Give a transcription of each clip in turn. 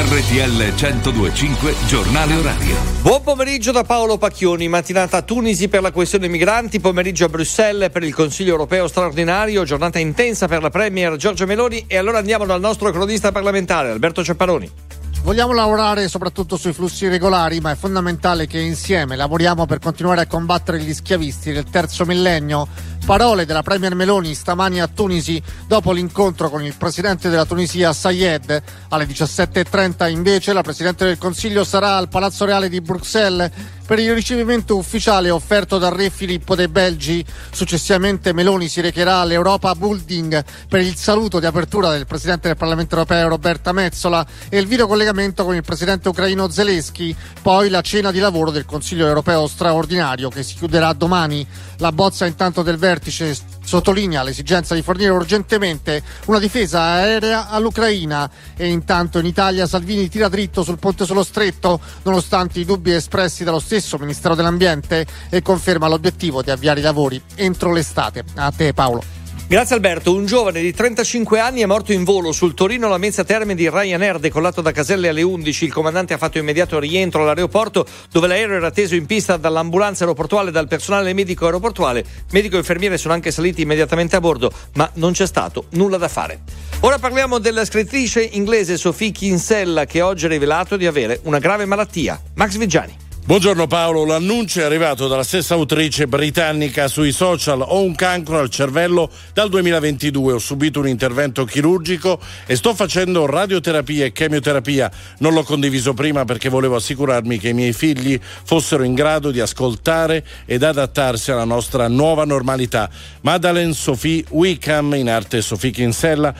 RTL 102.5 Giornale Orario. Buon pomeriggio da Paolo Pacchioni. Mattinata a Tunisi per la questione migranti, pomeriggio a Bruxelles per il Consiglio europeo straordinario, giornata intensa per la Premier Giorgia Meloni. E allora andiamo dal nostro cronista parlamentare Alberto Cepparoni. Vogliamo lavorare soprattutto sui flussi regolari, ma è fondamentale che insieme lavoriamo per continuare a combattere gli schiavisti del terzo millennio. Parole della Premier Meloni stamani a Tunisi dopo l'incontro con il presidente della Tunisia Sayed. Alle 17.30 invece la Presidente del Consiglio sarà al Palazzo Reale di Bruxelles per il ricevimento ufficiale offerto dal re Filippo dei Belgi. Successivamente Meloni si recherà all'Europa Building per il saluto di apertura del Presidente del Parlamento Europeo Roberta Metsola e il videocollegamento con il Presidente ucraino Zelensky, poi la cena di lavoro del Consiglio Europeo straordinario che si chiuderà domani. La bozza intanto del vertice sottolinea l'esigenza di fornire urgentemente una difesa aerea all'Ucraina e intanto in Italia Salvini tira dritto sul ponte sullo Stretto nonostante i dubbi espressi dallo stesso Ministero dell'Ambiente e conferma l'obiettivo di avviare i lavori entro l'estate. A te Paolo. Grazie Alberto. Un giovane di 35 anni è morto in volo sul Torino Lamezia Terme di Ryanair, decollato da Caselle alle 11. Il comandante ha fatto immediato rientro all'aeroporto, dove l'aereo era atteso in pista dall'ambulanza aeroportuale e dal personale medico aeroportuale. Medico e infermiere sono anche saliti immediatamente a bordo, ma non c'è stato nulla da fare. Ora parliamo della scrittrice inglese Sophie Kinsella, che oggi ha rivelato di avere una grave malattia. Max Vigiani. Buongiorno Paolo, l'annuncio è arrivato dalla stessa autrice britannica sui social. Ho un cancro al cervello dal 2022, ho subito un intervento chirurgico e sto facendo radioterapia e chemioterapia. Non l'ho condiviso prima perché volevo assicurarmi che i miei figli fossero in grado di ascoltare ed adattarsi alla nostra nuova normalità. Madeleine Sophie Wickham, in arte Sophie Kinsella,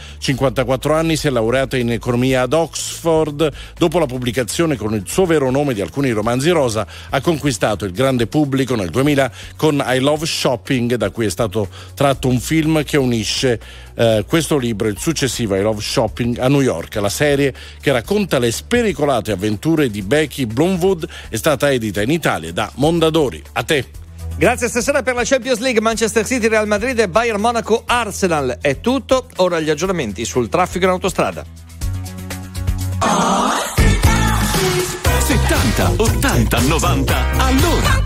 54 anni, si è laureata in economia ad Oxford. Dopo la pubblicazione con il suo vero nome di alcuni romanzi rosa, ha conquistato il grande pubblico nel 2000 con I Love Shopping, da cui è stato tratto un film che unisce questo libro e il successivo I Love Shopping a New York. La serie, che racconta le spericolate avventure di Becky Bloomwood, è stata edita in Italia da Mondadori. A te. Grazie. Stasera per la Champions League Manchester City, Real Madrid e Bayern Monaco Arsenal. È tutto. Ora gli aggiornamenti sul traffico in autostrada. 70, 80, 90, allora.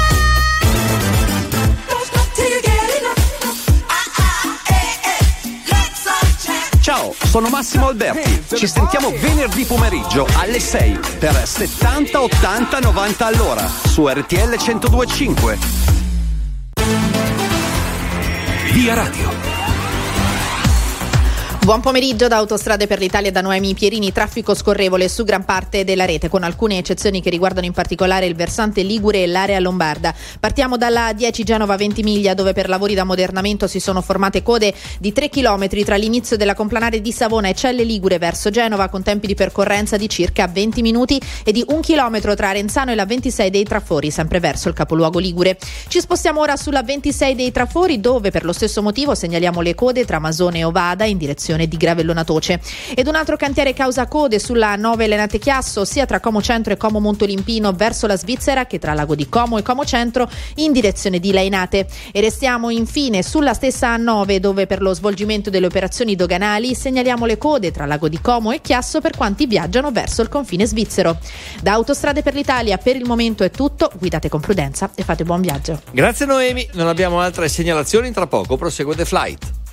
Ciao, sono Massimo Alberti. Ci sentiamo venerdì pomeriggio alle 6 per 70, 80, 90 all'ora su RTL 102.5. Via Radio. Buon pomeriggio da Autostrade per l'Italia, da Noemi Pierini. Traffico scorrevole su gran parte della rete, con alcune eccezioni che riguardano in particolare il versante ligure e l'area lombarda. Partiamo dalla 10 Genova Ventimiglia, dove per lavori d'ammodernamento si sono formate code di 3 km tra l'inizio della complanare di Savona e Celle Ligure verso Genova, con tempi di percorrenza di circa 20 minuti, e di 1 chilometro tra Arenzano e la 26 dei Trafori, sempre verso il capoluogo ligure. Ci spostiamo ora sulla 26 dei Trafori, dove per lo stesso motivo segnaliamo le code tra Masone e Ovada in direzione di Gravellona Toce. Ed un altro cantiere causa code sulla 9 Lenate Chiasso, sia tra Como Centro e Como Montolimpino verso la Svizzera che tra Lago di Como e Como Centro in direzione di Lainate. E restiamo infine sulla stessa A9, dove per lo svolgimento delle operazioni doganali segnaliamo le code tra Lago di Como e Chiasso per quanti viaggiano verso il confine svizzero. Da Autostrade per l'Italia per il momento è tutto, guidate con prudenza e fate buon viaggio. Grazie Noemi, non abbiamo altre segnalazioni, tra poco prosegue The Flight.